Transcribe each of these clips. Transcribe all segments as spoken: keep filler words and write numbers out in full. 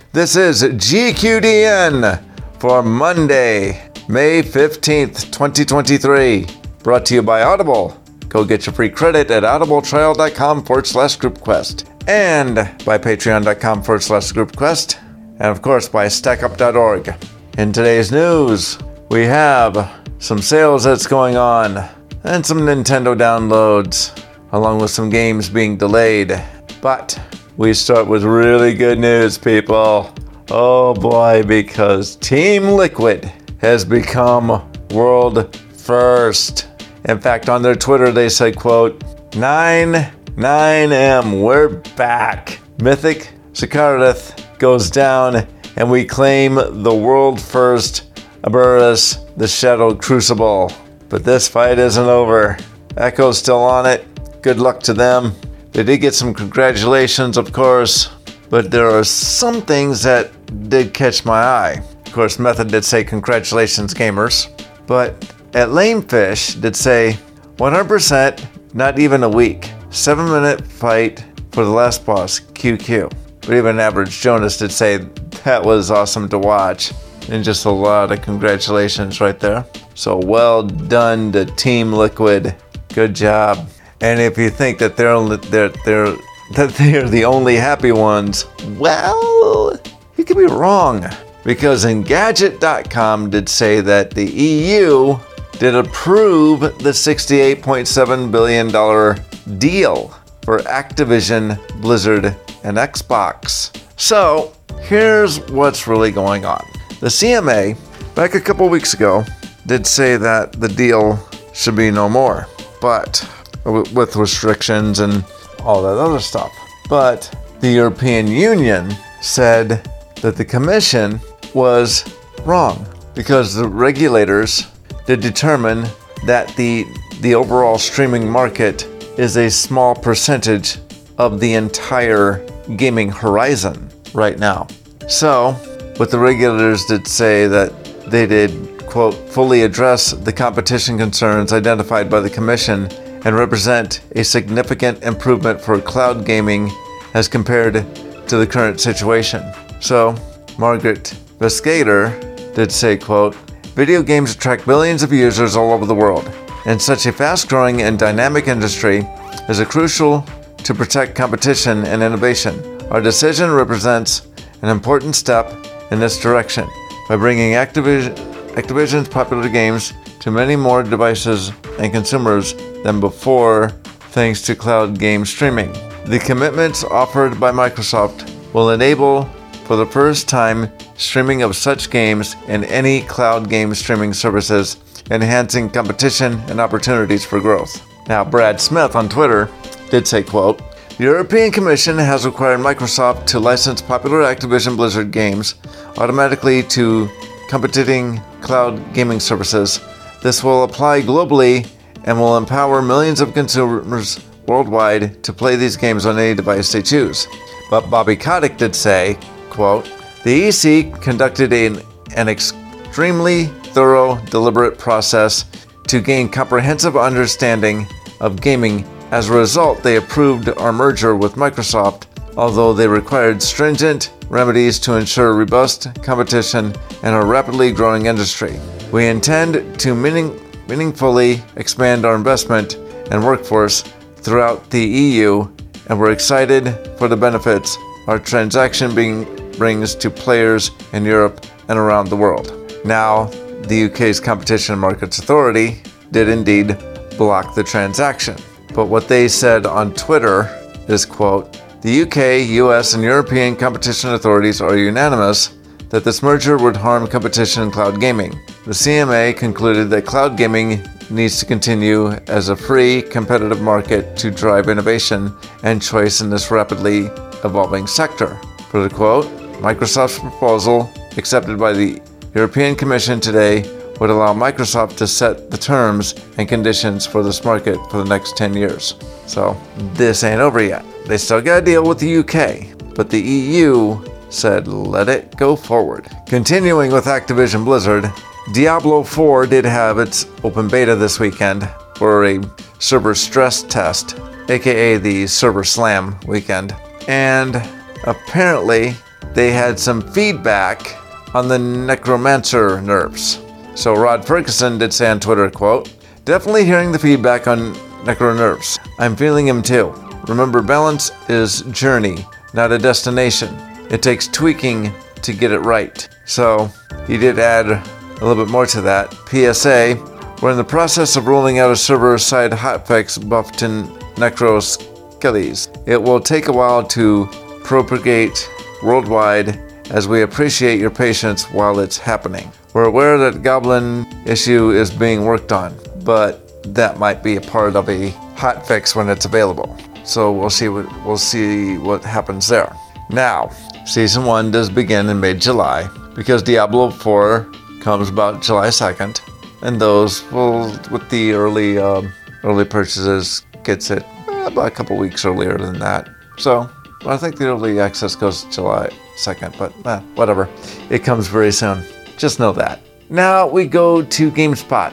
This is G Q D N for Monday, May fifteenth, twenty twenty-three. Brought to you by Audible. Go get your free credit at audibletrial.com forward slash groupquest. And by patreon.com forward slash groupquest. And of course by stackup dot org. In today's news, we have some sales that's going on and some Nintendo downloads, along with some games being delayed. But we start with really good news, people. Oh boy, because Team Liquid has become world first. In fact, on their Twitter, they said, quote, nine nine M, we're back. Mythic Sakaradith goes down, and we claim the world first Aberus, the Shadow Crucible. But this fight isn't over. Echo's still on it. Good luck to them. They did get some congratulations, of course, but there are some things that did catch my eye. Of course, Method did say congratulations, gamers, but at Lamefish did say one hundred percent, not even a week. Seven minute fight for the last boss, Q Q. But even Average Jonas did say that was awesome to watch. And just a lot of congratulations right there. So well done to Team Liquid. Good job. And if you think that they're only, they're, they're, that they're the only happy ones, well, you could be wrong. Because Engadget dot com did say that the E U did approve the sixty-eight point seven billion dollars deal for Activision, Blizzard, and Xbox. So here's what's really going on. The C M A, back a couple weeks ago, did say that the deal should be no more, but with restrictions and all that other stuff. But the European Union said that the Commission was wrong because the regulators did determine that the the overall streaming market is a small percentage of the entire gaming horizon right now. So, what the regulators did say that they did, quote, fully address the competition concerns identified by the Commission and represent a significant improvement for cloud gaming as compared to the current situation. So, Margaret Vestager did say, quote, video games attract billions of users all over the world. In such a fast-growing and dynamic industry, it is crucial to protect competition and innovation. Our decision represents an important step in this direction by bringing Activision, Activision's popular games to many more devices and consumers than before, thanks to cloud game streaming. The commitments offered by Microsoft will enable, for the first time, streaming of such games in any cloud game streaming services, enhancing competition and opportunities for growth. Now, Brad Smith on Twitter did say, quote, the European Commission has required Microsoft to license popular Activision Blizzard games automatically to competing cloud gaming services. This will apply globally and will empower millions of consumers worldwide to play these games on any device they choose. But Bobby Kotick did say, quote, the E C conducted an, an extremely thorough, deliberate process to gain comprehensive understanding of gaming. As a result, they approved our merger with Microsoft, although they required stringent remedies to ensure robust competition in a rapidly growing industry. We intend to meaning, meaningfully expand our investment and workforce throughout the E U, and we're excited for the benefits our transaction being, brings to players in Europe and around the world. Now, the U K's Competition and Markets Authority did indeed block the transaction. But what they said on Twitter is, quote, the U K, U S, and European competition authorities are unanimous that this merger would harm competition in cloud gaming. The C M A concluded that cloud gaming needs to continue as a free, competitive market to drive innovation and choice in this rapidly evolving sector. For the quote, Microsoft's proposal, accepted by the European Commission today, would allow Microsoft to set the terms and conditions for this market for the next ten years. So this ain't over yet. They still got to deal with the U K, but the E U said let it go forward. Continuing with Activision Blizzard, Diablo four did have its open beta this weekend for a server stress test, aka the Server Slam weekend. And apparently they had some feedback on the necromancer nerfs. So Rod Ferguson did say on Twitter, quote, "Definitely hearing the feedback on necro nerfs. I'm feeling him too. Remember, balance is journey, not a destination. It takes tweaking to get it right." So he did add a little bit more to that. P S A, we're in the process of rolling out a server-side hotfix buff to Necro Skellies. It will take a while to propagate worldwide, as we appreciate your patience while it's happening. We're aware that Goblin issue is being worked on, but that might be a part of a hotfix when it's available. So we'll see what we'll see what happens there. Now, season one does begin in mid-July because Diablo four comes about July second, and those will, with the early um, early purchases, gets it uh, about a couple weeks earlier than that. So I think the early access goes July second, but eh, whatever. It comes very soon. Just know that. Now we go to GameSpot,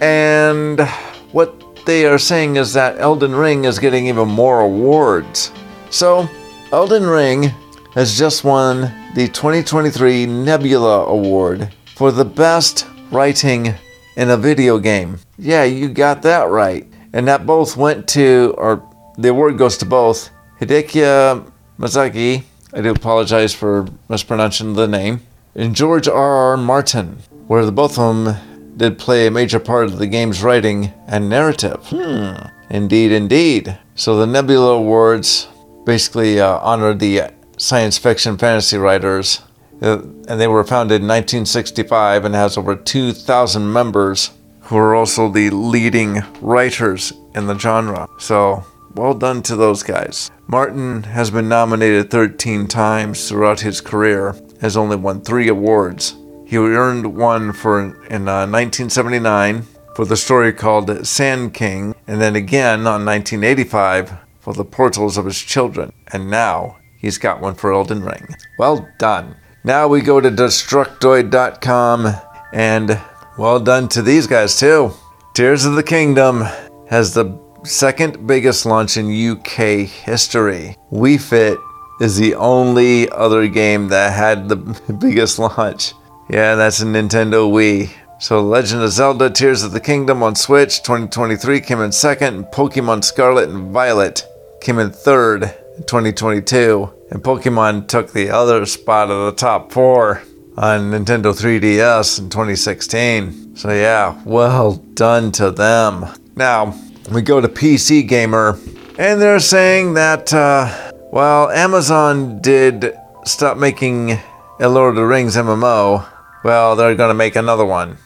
and what they are saying is that Elden Ring is getting even more awards. So, Elden Ring has just won the twenty twenty-three Nebula Award for the best writing in a video game. Yeah, you got that right. And that both went to, or the award goes to both Hideki Miyazaki, I do apologize for mispronouncing the name, and George R R. Martin, where the both of them did play a major part of the game's writing and narrative. Hmm. Indeed, indeed. So the Nebula Awards basically uh, honor the science fiction fantasy writers, uh, and they were founded in nineteen sixty-five and has over two thousand members who are also the leading writers in the genre. So, well done to those guys. Martin has been nominated thirteen times throughout his career, has only won three awards. He earned one for in uh, nineteen seventy-nine for the story called Sand King, and then again on nineteen eighty-five for the Portals of His Children. And now he's got one for Elden Ring. Well done. Now we go to Destructoid dot com, and well done to these guys too. Tears of the Kingdom has the second biggest launch in U K history. Wii Fit is the only other game that had the biggest launch. Yeah, that's a Nintendo Wii. So Legend of Zelda Tears of the Kingdom on Switch twenty twenty-three came in second, and Pokemon Scarlet and Violet came in third in twenty twenty-two. And Pokemon took the other spot of the top four on Nintendo three D S in twenty sixteen. So yeah, well done to them. Now, we go to P C Gamer, and they're saying that, uh, while Amazon did stop making a Lord of the Rings M M O, well, they're going to make another one.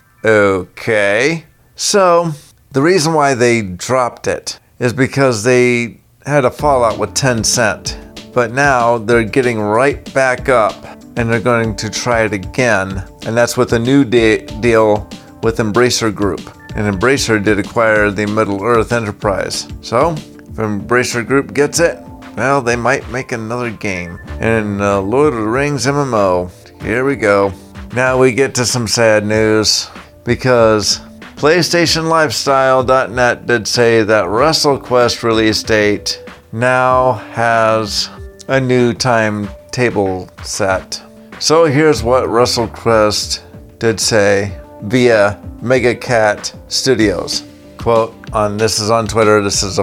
Okay. So, the reason why they dropped it is because they had a fallout with Tencent. But now they're getting right back up, and they're going to try it again. And that's with a new de- deal with Embracer Group. And Embracer did acquire the Middle-earth Enterprise. So, if Embracer Group gets it, well, they might make another game. And uh, Lord of the Rings M M O. Here we go. Now we get to some sad news, because PlayStation Lifestyle dot net did say that WrestleQuest release date now has a new timetable set. So here's what WrestleQuest did say via MegaCat Studios. Quote, on this is on Twitter, this is a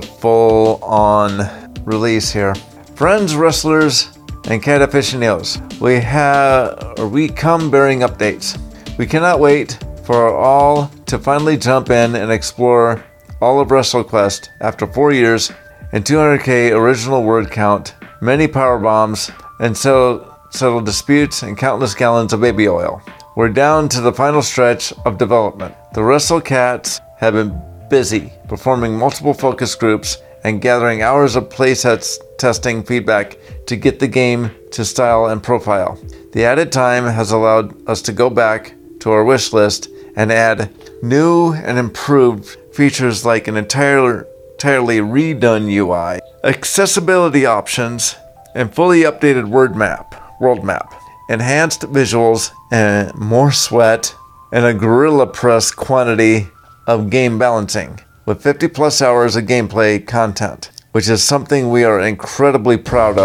full-on release here. Friends, wrestlers, and cat aficionados, we have, or we come bearing updates. We cannot wait for all to finally jump in and explore all of WrestleQuest after four years and two hundred K original word count, many power bombs, and settle, settle disputes and countless gallons of baby oil. We're down to the final stretch of development. The WrestleCats have been busy performing multiple focus groups and gathering hours of playsets testing feedback to get the game to style and profile. The added time has allowed us to go back to our wish list and add new and improved features like an entire, entirely redone U I, accessibility options, and fully updated word map, world map, enhanced visuals, and more sweat, and a gorilla press quantity of game balancing, with fifty plus hours of gameplay content, which is something we are incredibly proud of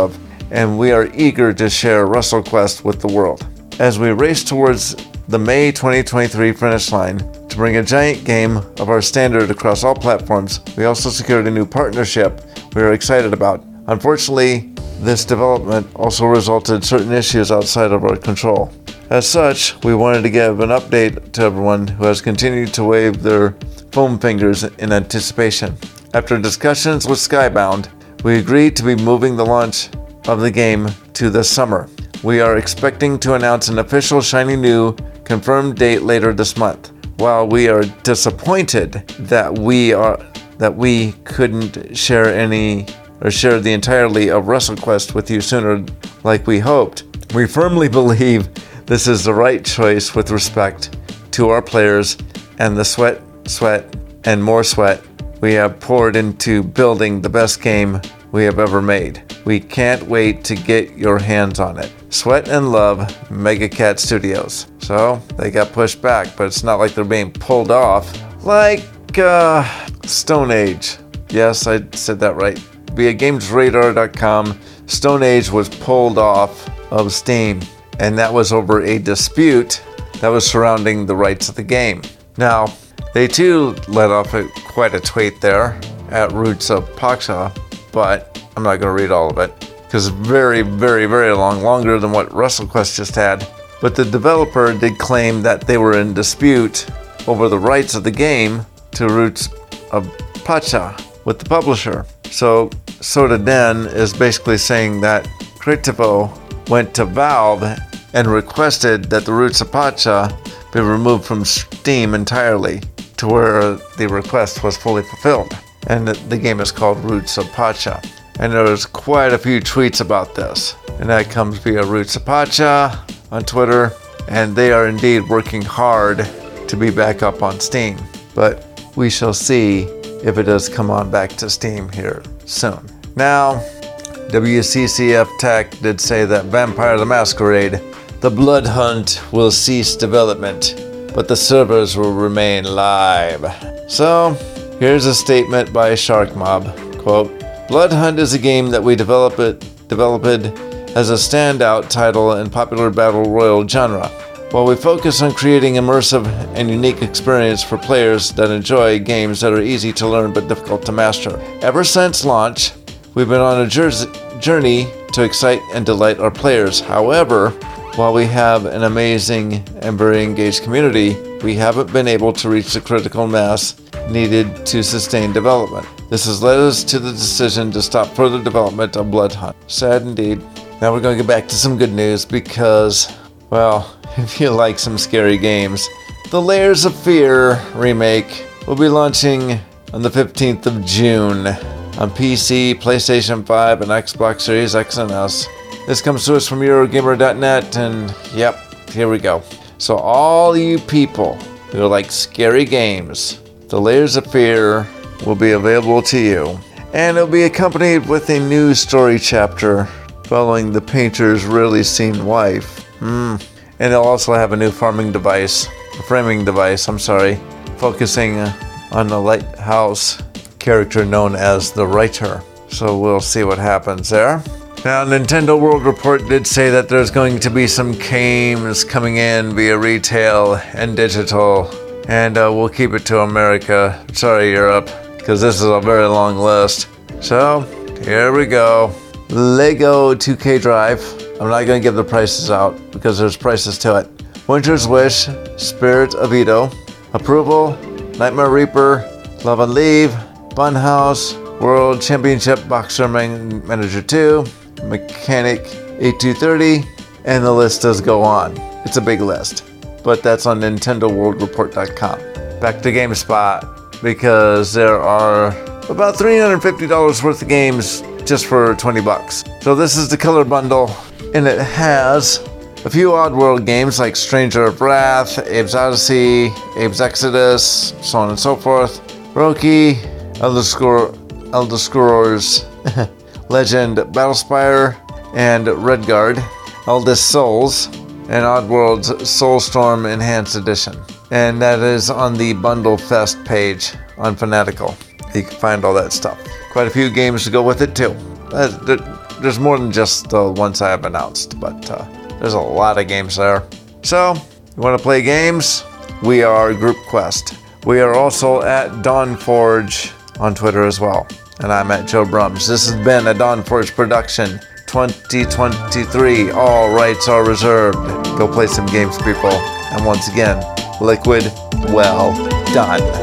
and we are eager to share WrestleQuest with the world. As we race towards the May twenty twenty-three finish line to bring a giant game of our standard across all platforms, we also secured a new partnership we are excited about. Unfortunately, this development also resulted in certain issues outside of our control. As such, we wanted to give an update to everyone who has continued to wave their foam fingers in anticipation. After discussions with Skybound, we agreed to be moving the launch of the game to this summer. We are expecting to announce an official shiny new confirmed date later this month. While we are disappointed that we are that we couldn't share any or share the entirety of WrestleQuest with you sooner like we hoped, we firmly believe this is the right choice with respect to our players and the sweat, sweat, and more sweat we have poured into building the best game we have ever made. We can't wait to get your hands on it. Sweat and love, Megacat Studios. So they got pushed back, but it's not like they're being pulled off like uh, Stone Age. Yes, I said that right. Via Games Radar dot com, Stone Age was pulled off of Steam, and that was over a dispute that was surrounding the rights of the game. Now, they too let off a, quite a tweet there at Roots of Pacha, but I'm not going to read all of it because it's very, very, very long, longer than what WrestleQuest just had. But the developer did claim that they were in dispute over the rights of the game to Roots of Pacha with the publisher. So Soda-Den is basically saying that Kritivo went to Valve and requested that the Roots of Pacha be removed from Steam entirely to where the request was fully fulfilled. And the game is called Roots of Pacha. And there's quite a few tweets about this. And that comes via Roots of Pacha on Twitter. And they are indeed working hard to be back up on Steam. But we shall see if it does come on back to Steam here soon. Now, W C C F Tech did say that Vampire the Masquerade, the Blood Hunt, will cease development, but the servers will remain live. So, here's a statement by Sharkmob, quote, Blood Hunt is a game that we develop it, developed as a standout title in popular battle royale genre. While we focus on creating immersive and unique experience for players that enjoy games that are easy to learn but difficult to master. Ever since launch, we've been on a journey to excite and delight our players. However, while we have an amazing and very engaged community, we haven't been able to reach the critical mass needed to sustain development. This has led us to the decision to stop further development of Blood Hunt. Sad indeed. Now we're going to get back to some good news because, well, if you like some scary games, the Layers of Fear remake will be launching on the fifteenth of June on P C, PlayStation five, and Xbox Series X and S. This comes to us from Eurogamer dot net, and yep, here we go. So all you people who like scary games, the Layers of Fear will be available to you. And it'll be accompanied with a new story chapter following the painter's rarely seen wife. Hmm. And it'll also have a new farming device, a framing device, I'm sorry, focusing on the lighthouse character known as the Writer. So we'll see what happens there. Now, Nintendo World Report did say that there's going to be some games coming in via retail and digital, and uh, we'll keep it to America. Sorry, Europe, because this is a very long list. So, here we go. Lego two K Drive. I'm not going to give the prices out because there's prices to it. Winter's Wish, Spirit of Ito, Approval, Nightmare Reaper, Love and Leave, Funhouse, World Championship Boxer Man- Manager two, Mechanic eighty-two thirty, and the list does go on. It's a big list, but that's on Nintendo World Report dot com. Back to GameSpot, because there are about three hundred fifty dollars worth of games just for twenty bucks. So this is the color bundle, and it has a few Oddworld games like Stranger of Wrath, Abe's Odyssey, Abe's Exodus, so on and so forth, Roki, Elder, Scroll- Elder Scrolls Legend Battlespire, and Redguard, Eldest Souls, and Oddworld's Soulstorm Enhanced Edition. And that is on the Bundle Fest page on Fanatical. You can find all that stuff. Quite a few games to go with it too. there's more than just the ones I have announced, but uh, there's a lot of games there. So, you want to play games? We are Group Quest. We are also at Dawnforge on Twitter as well. And I'm at Joe Brums. This has been a Dawnforge production twenty twenty-three. All rights are reserved. Go play some games, people. And once again, Liquid, well done.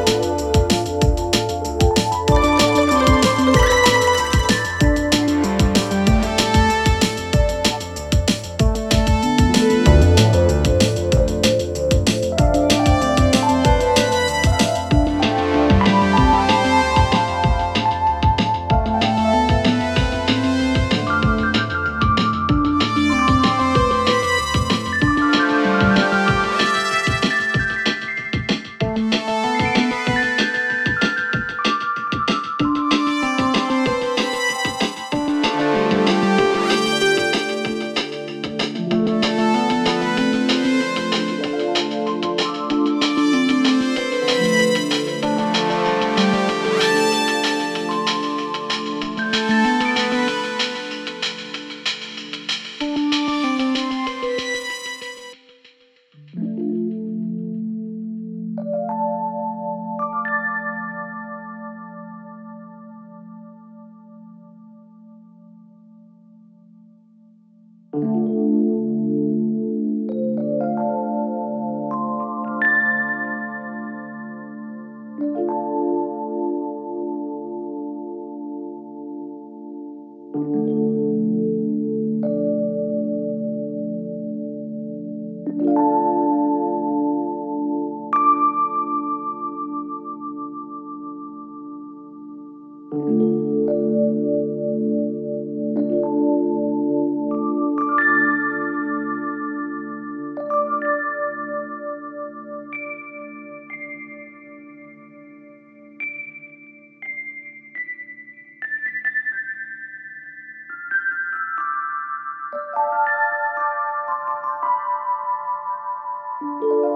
You